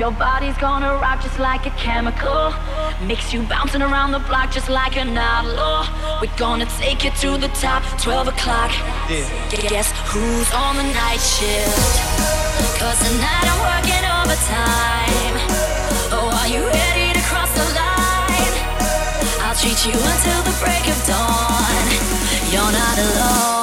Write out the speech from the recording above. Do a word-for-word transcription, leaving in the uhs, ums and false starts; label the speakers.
Speaker 1: Your body's gonna rock just like a chemical. Makes you bouncing around the block just like an outlaw. We're gonna take you to the top, twelve o'clock. Yeah. Guess who's on the night shift? Cause tonight I'm working overtime. Oh, are you ready to cross the line? I'll treat you until the break of dawn. You're not alone.